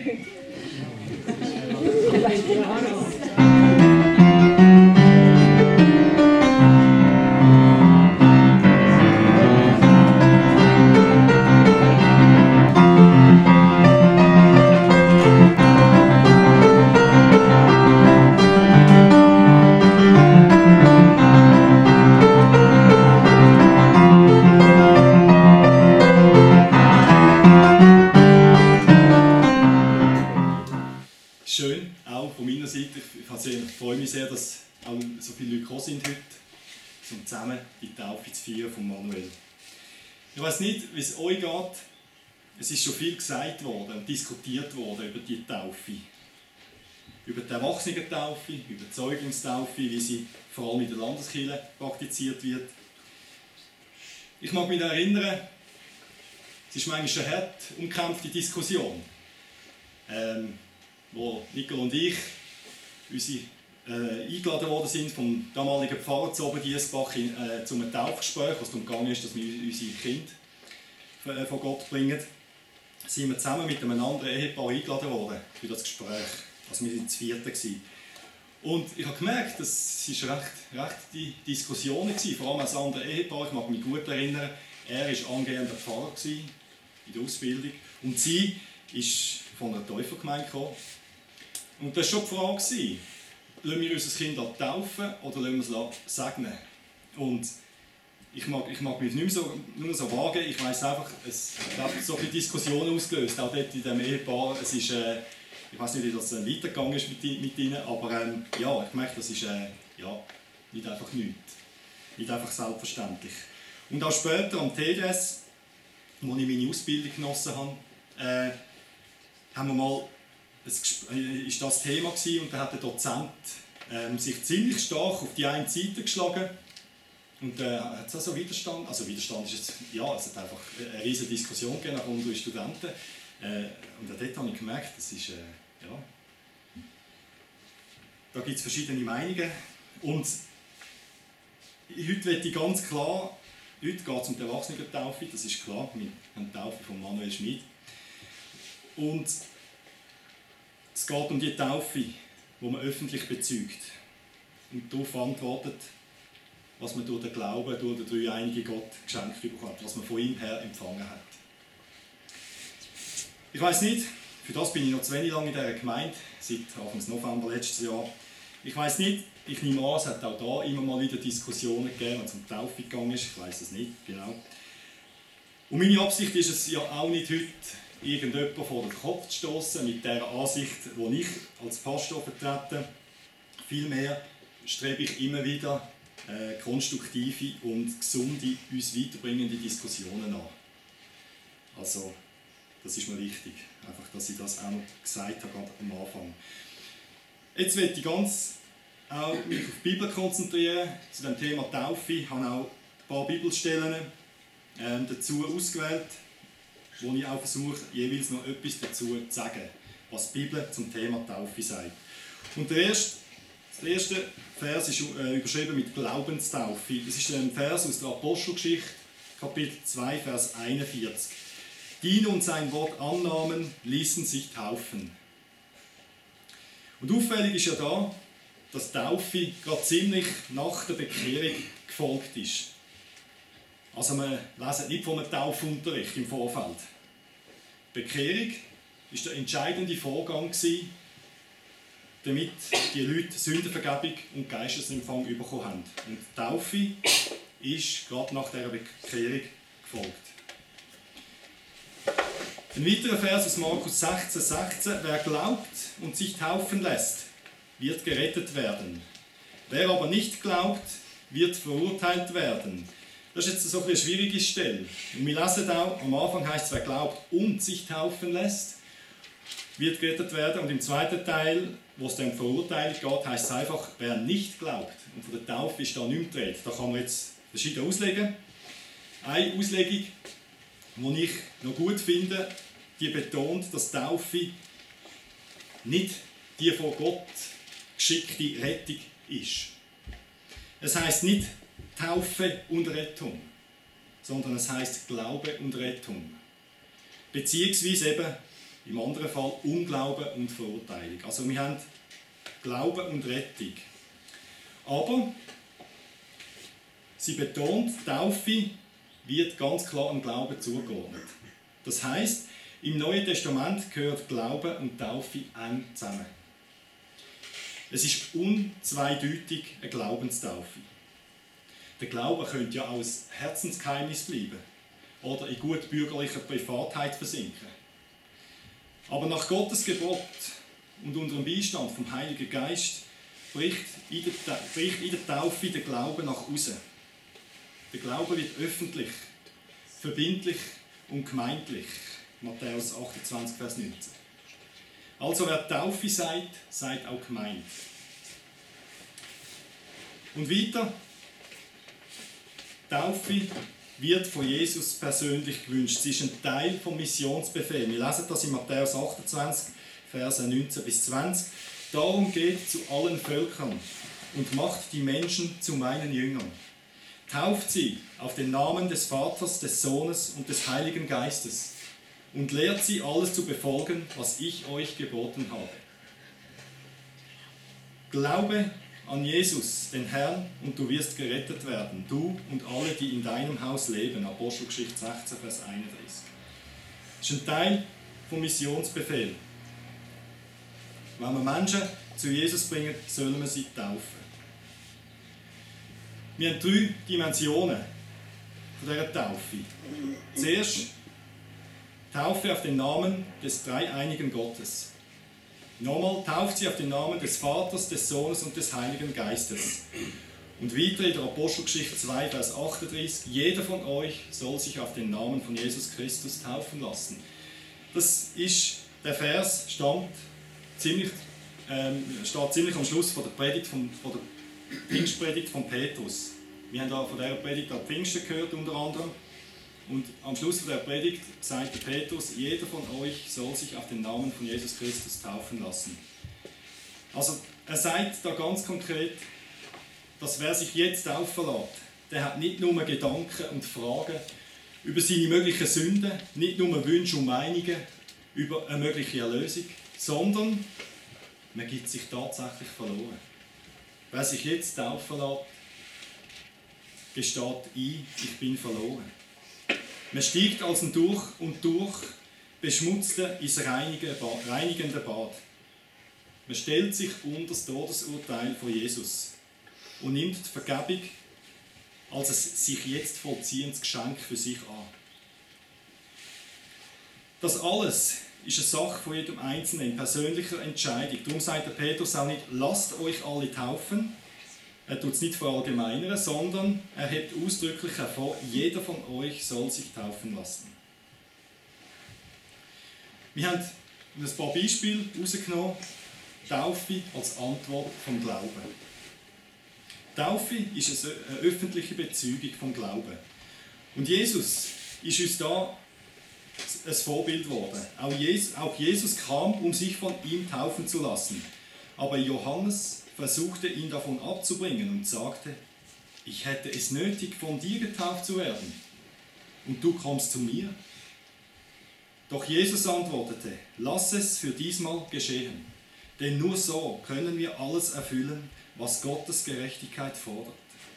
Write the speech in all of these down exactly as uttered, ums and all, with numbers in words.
Ich freue mich sehr, dass auch so viele Leute gekommen sind heute, um zusammen die Taufe zu feiern von Manuel. Ich weiß nicht, wie es euch geht. Es ist schon viel gesagt worden und diskutiert worden über die Taufe. Über die Erwachsenentaufe, über die Säuglingstaufe, wie sie vor allem in der Landeskirche praktiziert wird. Ich mag mich erinnern, es ist manchmal eine hart umkämpfte Diskussion, ähm, wo Nicole und ich unsere, äh, eingeladen worden sind vom damaligen Pfarrer zu Oberdiessbach äh, zu einem Taufgespräch, was darum gegangen ist, dass wir unsere Kinder äh, von Gott bringen. Sind wir zusammen mit einem anderen Ehepaar eingeladen worden für das Gespräch. Also wir waren zu vierten. Und ich habe gemerkt, dass es recht, recht die Diskussionen waren, vor allem als andere Ehepaar. Ich mag mich gut erinnern, er war angehender Pfarrer in der Ausbildung und sie ist von einer Täufergemeinde gekommen. Und das war schon die Frage, lassen wir unser Kind taufen oder lassen wir es segnen? Und ich mag, ich mag mich nicht mehr so, nur so wagen, ich weiss einfach, es hat so viele Diskussionen ausgelöst, auch dort in diesem Ehepaar. Es ist, äh, ich weiss nicht, wie das äh, weitergegangen ist mit, mit ihnen, aber ähm, ja, ich merke, das ist äh, ja, nicht einfach nichts, nicht einfach selbstverständlich. Und auch später am T D S, wo ich meine Ausbildung genossen habe, äh, haben wir mal Es war das Thema und da hat der Dozent ähm, sich ziemlich stark auf die eine Seite geschlagen und äh, hat es also Widerstand, also Widerstand ist jetzt, ja, es hat einfach eine riesige Diskussion gegeben nach unseren Studenten äh, und dort habe ich gemerkt, das ist, äh, ja, da gibt es verschiedene Meinungen und heute möchte ich ganz klar, heute geht es um die Erwachsenentaufe, das ist klar, wir haben die Taufe von Manuel Schmid und es geht um die Taufe, die man öffentlich bezeugt und darauf antwortet, was man durch den Glauben, durch den dreieinigen Gott geschenkt bekommt, was man von ihm her empfangen hat. Ich weiss nicht, für das bin ich noch zu wenig lange in dieser Gemeinde, seit Anfang November letztes Jahr. Ich weiss nicht, ich nehme an, es hat auch da immer mal wieder Diskussionen gegeben, wenn es um die Taufe gegangen ist, ich weiss es nicht genau. Und meine Absicht ist es ja auch nicht heute, irgendjemand vor den Kopf zu stoßen mit der Ansicht, die ich als Pastor vertrete. Vielmehr strebe ich immer wieder äh, konstruktive und gesunde, uns weiterbringende Diskussionen an. Also, das ist mir wichtig, einfach, dass ich das auch noch gesagt habe am Anfang. Jetzt möchte ich ganz auch mich auf die Bibel konzentrieren, zu dem Thema Taufe. Ich habe auch ein paar Bibelstellen äh, dazu ausgewählt, wo ich auch versuche, jeweils noch etwas dazu zu sagen, was die Bibel zum Thema Taufe sagt. Und der erste, der erste Vers ist äh, überschrieben mit Glaubenstaufe. Das ist ein Vers aus der Apostelgeschichte, Kapitel zwei, Vers einundvierzig. Die nun sein Wort annahmen, ließen sich taufen. Und auffällig ist ja da, dass Taufe gerade ziemlich nach der Bekehrung gefolgt ist. Also wir lesen nicht von einem Taufunterricht im Vorfeld. Die Bekehrung war der entscheidende Vorgang, damit die Leute Sündenvergebung und Geistesempfang bekommen haben. Und die Taufe ist gerade nach dieser Bekehrung gefolgt. Ein weiterer Vers aus Markus sechzehn, sechzehn. Wer glaubt und sich taufen lässt, wird gerettet werden. Wer aber nicht glaubt, wird verurteilt werden. Das ist jetzt so eine schwierige Stelle. Und wir lesen auch, am Anfang heißt es, wer glaubt und sich taufen lässt, wird gerettet werden. Und im zweiten Teil, wo es dann um Verurteilung geht, heißt es einfach, wer nicht glaubt. Und von der Taufe ist da nicht mehr die Rede. Da kann man jetzt verschiedene auslegen. Eine Auslegung, die ich noch gut finde, die betont, dass Taufe nicht die von Gott geschickte Rettung ist. Es heisst nicht Taufe und Rettung, sondern es heisst Glaube und Rettung. Beziehungsweise eben Im anderen Fall Unglauben und Verurteilung. Also wir haben Glauben und Rettung. Aber sie betont, die Taufe wird ganz klar am Glauben zugeordnet. Das heisst, im Neuen Testament gehört Glaube und Taufe eng zusammen. Es ist unzweideutig eine Glaubenstaufe. Der Glaube könnte ja auch ein Herzensgeheimnis bleiben oder in gut bürgerlicher Privatheit versinken. Aber nach Gottes Gebot und unter dem Beistand vom Heiligen Geist bricht in der, bricht in der Taufe der Glaube nach außen. Der Glaube wird öffentlich, verbindlich und gemeindlich. Matthäus achtundzwanzig, Vers neunzehn. Also wer Taufe sagt, sagt auch Gemeinde. Und weiter, Taufe wird von Jesus persönlich gewünscht. Sie ist ein Teil vom Missionsbefehl. Wir lesen das in Matthäus achtundzwanzig, Verse neunzehn bis zwanzig. Darum geht zu allen Völkern und macht die Menschen zu meinen Jüngern. Tauft sie auf den Namen des Vaters, des Sohnes und des Heiligen Geistes und lehrt sie, alles zu befolgen, was ich euch geboten habe. Glaube an Jesus, den Herrn, und du wirst gerettet werden, du und alle, die in deinem Haus leben. Apostelgeschichte sechzehn, Vers einunddreißig. Das ist ein Teil vom Missionsbefehl. Wenn wir Menschen zu Jesus bringen, sollen wir sie taufen. Wir haben drei Dimensionen von dieser Taufe. Zuerst Taufe auf den Namen des dreieinigen Gottes. Nochmal, tauft sie auf den Namen des Vaters, des Sohnes und des Heiligen Geistes. Und weiter in der Apostelgeschichte zwei, Vers achtunddreißig, jeder von euch soll sich auf den Namen von Jesus Christus taufen lassen. Das ist, der Vers stammt ziemlich, ähm, steht ziemlich am Schluss von der Predigt, von, von der Pfingstpredigt von Petrus. Wir haben da von dieser Predigt an Pfingsten gehört, unter anderem. Und am Schluss von der Predigt sagt Petrus, jeder von euch soll sich auf den Namen von Jesus Christus taufen lassen. Also er sagt da ganz konkret, dass wer sich jetzt taufen lässt, der hat nicht nur Gedanken und Fragen über seine möglichen Sünden, nicht nur Wünsche und Meinungen über eine mögliche Erlösung, sondern man gibt sich tatsächlich verloren. Wer sich jetzt taufen lässt, gesteht ein, ich bin verloren. Man steigt also durch und durch Beschmutzte ins reinigende Bad. Man stellt sich unter das Todesurteil von Jesus und nimmt die Vergebung als ein sich jetzt vollziehendes Geschenk für sich an. Das alles ist eine Sache von jedem Einzelnen in persönlicher Entscheidung. Darum sagt der Petrus auch nicht, lasst euch alle taufen. Er tut es nicht verallgemeinern, sondern er hebt ausdrücklich hervor, jeder von euch soll sich taufen lassen. Wir haben ein paar Beispiele herausgenommen. Taufe als Antwort vom Glauben. Taufe ist eine öffentliche Bezeugung vom Glauben. Und Jesus ist uns da ein Vorbild geworden. Auch Jesus, auch Jesus kam, um sich von ihm taufen zu lassen. Aber Johannes versuchte ihn davon abzubringen und sagte, ich hätte es nötig, von dir getauft zu werden, und du kommst zu mir. Doch Jesus antwortete, lass es für diesmal geschehen, denn nur so können wir alles erfüllen, was Gottes Gerechtigkeit fordert.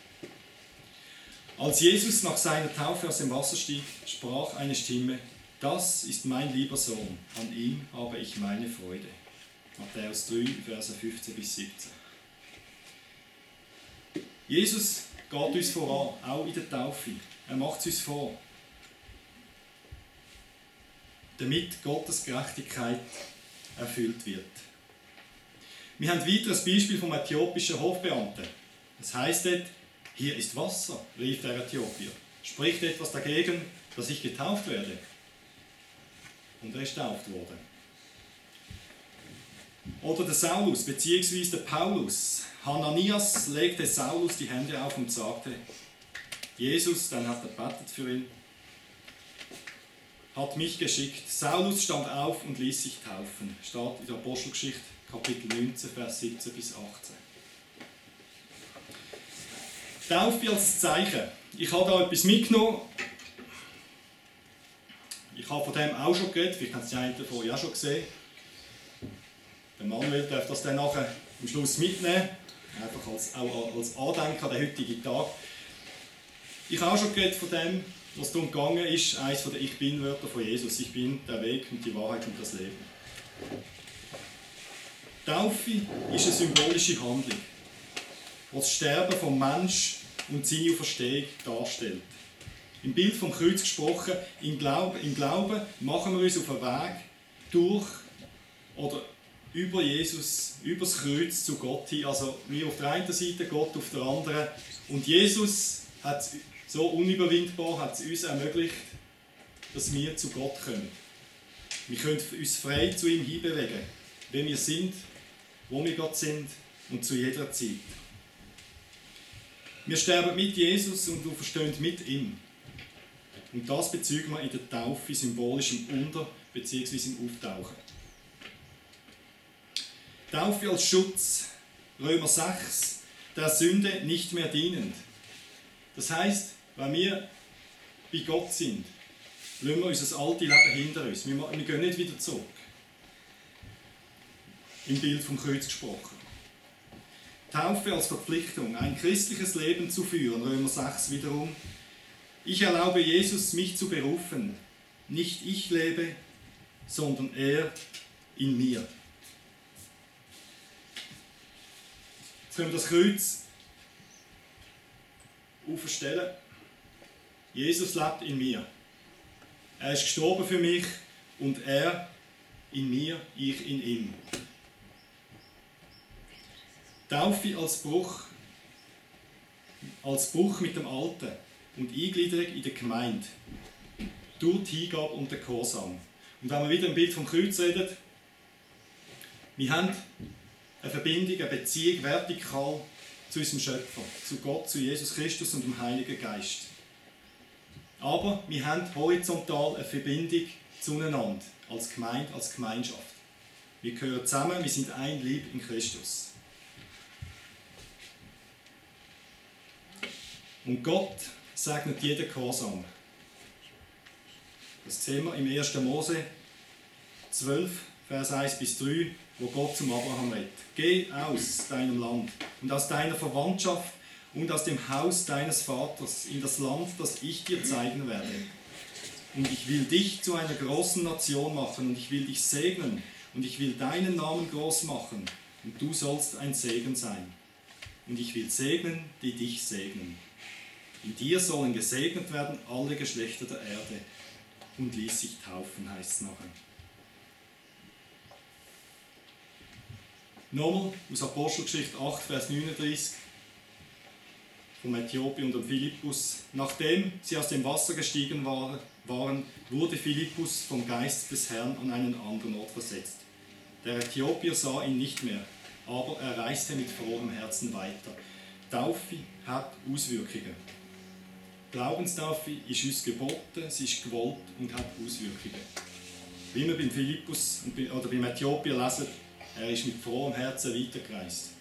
Als Jesus nach seiner Taufe aus dem Wasser stieg, sprach eine Stimme, das ist mein lieber Sohn, an ihm habe ich meine Freude. Matthäus drei, Verse fünfzehn bis siebzehn. Jesus geht uns voran, auch in der Taufe. Er macht es uns vor, damit Gottes Gerechtigkeit erfüllt wird. Wir haben weiter ein Beispiel vom äthiopischen Hofbeamten. Es heisst dort, hier ist Wasser, rief der Äthiopier. Spricht etwas dagegen, dass ich getauft werde? Und er ist getauft worden. Oder der Saulus bzw. der Paulus. Hananias legte Saulus die Hände auf und sagte, Jesus, dann hat er gebetet für ihn, hat mich geschickt. Saulus stand auf und ließ sich taufen. Steht in der Apostelgeschichte, Kapitel neunzehn, Vers siebzehn bis achtzehn. Taufe als Zeichen. Ich habe da etwas mitgenommen. Ich habe von dem auch schon geredet, vielleicht haben Sie die einen davon ja schon gesehen. Der Manuel darf das dann nachher am Schluss mitnehmen, einfach als, auch als Andenken an den heutigen Tag. Ich habe auch schon geredet von dem, was darum gegangen ist, eines der Ich Bin-Wörter von Jesus. Ich bin der Weg und die Wahrheit und das Leben. Taufe ist eine symbolische Handlung, die das Sterben vom Menschen und seine Auferstehung darstellt. Im Bild vom Kreuz gesprochen, im Glauben, im Glauben machen wir uns auf den Weg durch oder über Jesus, über das Kreuz zu Gott hin. Also wir auf der einen Seite, Gott auf der anderen. Und Jesus hat es so unüberwindbar, hat es uns ermöglicht, dass wir zu Gott kommen. Wir können uns frei zu ihm hinbewegen, wenn wir sind, wo wir Gott sind und zu jeder Zeit. Wir sterben mit Jesus und auferstehen mit ihm. Und das bezeugen wir in der Taufe symbolisch im Unter- bzw. im Auftauchen. Taufe als Schutz, Römer sechs, der Sünde nicht mehr dienend. Das heisst, wenn wir bei Gott sind, lassen wir unser altes Leben hinter uns. Wir, wir gehen nicht wieder zurück. Im Bild vom Kreuz gesprochen. Taufe als Verpflichtung, ein christliches Leben zu führen, Römer sechs wiederum. Ich erlaube Jesus, mich zu berufen. Nicht ich lebe, sondern er in mir. Jetzt können wir das Kreuz aufstellen. Jesus lebt in mir. Er ist gestorben für mich und er in mir, ich in ihm. Taufe als Bruch, als Bruch mit dem Alten und Eingliederung in der Gemeinde. Durch die Hingabe und den Gehorsam. Und wenn wir wieder im Bild vom Kreuz reden, wir haben eine Verbindung, eine Beziehung vertikal zu unserem Schöpfer, zu Gott, zu Jesus Christus und dem Heiligen Geist. Aber wir haben horizontal eine Verbindung zueinander, als Gemeinde, als Gemeinschaft. Wir gehören zusammen, wir sind ein Leib in Christus. Und Gott segnet jeden Gehorsam. Das sehen wir im ersten Mose zwölf, Vers eins bis drei, wo Gott zum Abraham redet. Geh aus deinem Land und aus deiner Verwandtschaft und aus dem Haus deines Vaters in das Land, das ich dir zeigen werde. Und ich will dich zu einer großen Nation machen und ich will dich segnen und ich will deinen Namen groß machen und du sollst ein Segen sein. Und ich will segnen, die dich segnen. In dir sollen gesegnet werden alle Geschlechter der Erde. Und ließ sich taufen, heißt es nachher. Nochmal aus Apostelgeschichte acht, Vers neununddreißig, vom Äthiopier und dem Philippus. Nachdem sie aus dem Wasser gestiegen waren, wurde Philippus vom Geist des Herrn an einen anderen Ort versetzt. Der Äthiopier sah ihn nicht mehr, aber er reiste mit frohem Herzen weiter. Taufe hat Auswirkungen. Glaubenstaufe ist uns geboten, sie ist gewollt und hat Auswirkungen. Wie wir beim Philippus oder beim Äthiopier lesen, er ist mit frohem Herzen weitergereist.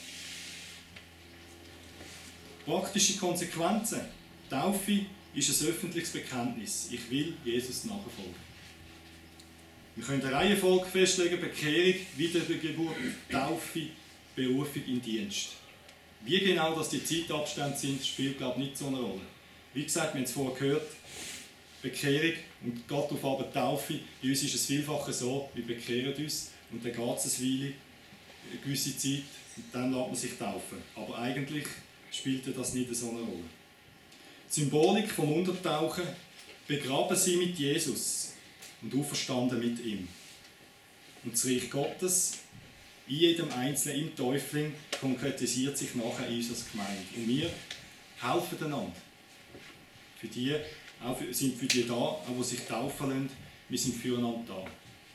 Praktische Konsequenzen. Taufe ist ein öffentliches Bekenntnis. Ich will Jesus nachfolgen. Wir können eine Reihenfolge festlegen: Bekehrung, Wiedergeburt, Taufe, Berufung in Dienst. Wie genau das die Zeitabstände sind, spielt, glaube ich, nicht so eine Rolle. Wie gesagt, wir haben es vorher gehört, Bekehrung und Gott auf aber Taufe. Bei uns ist es vielfach so, wir bekehren uns und dann geht es eine Weile, eine gewisse Zeit, und dann lässt man sich taufen. Aber eigentlich spielte das nicht so eine Rolle. Die Symbolik vom Untertauchen: begraben sie mit Jesus und auferstanden mit ihm. Und das Reich Gottes in jedem Einzelnen, im Täufling, konkretisiert sich nachher in unserer Gemeinde. Und wir helfen einander. Für die, auch für, sind für die da, auch die sich taufen lassen, wir sind füreinander da.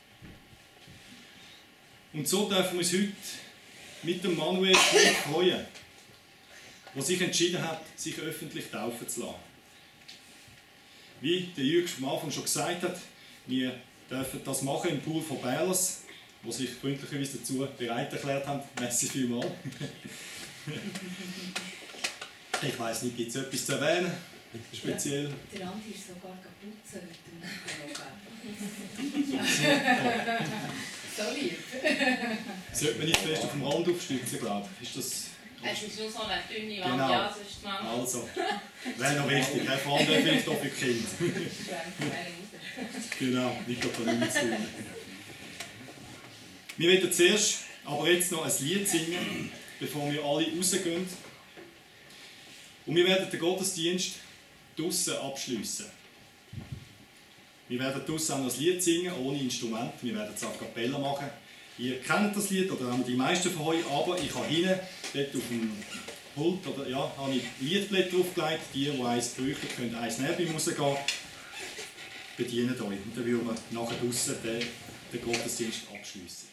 Und so dürfen wir uns heute mit dem Manuel freuen, der sich entschieden hat, sich öffentlich taufen zu lassen. Wie der Jürg am Anfang schon gesagt hat, wir dürfen das machen im Pool von Bärlers, die sich freundlicherweise dazu bereit erklärt haben. Merci vielmals. Ich weiss nicht, gibt es etwas zu erwähnen? speziell? Der Andi ist sogar putzen mit dem Super. So lieb. Sollte man nicht fest auf dem Rand aufstützen, glaube ich. Ist das... Es ist nur so eine dünne Wand, Genau. ja, sonst man... Also, wäre noch wichtig. Vor allem vielleicht auch für Kinder. Genau, nicht gerade damit zu tun. Wir werden zuerst aber jetzt noch ein Lied singen, bevor wir alle rausgehen. Und wir werden den Gottesdienst draussen abschliessen. Wir werden draussen auch noch ein Lied singen, ohne Instrument. Wir werden es a cappella machen. Ihr kennt das Lied, oder auch die meisten von euch, aber ich habe hinten, dort auf dem Pult, oder, ja, habe ich Liedblätter draufgelegt. Die, die eins bräuchten, können eins näher beim Rausgehen. Bedient euch. Und dann würden wir nachher draussen den, den Gottesdienst abschliessen.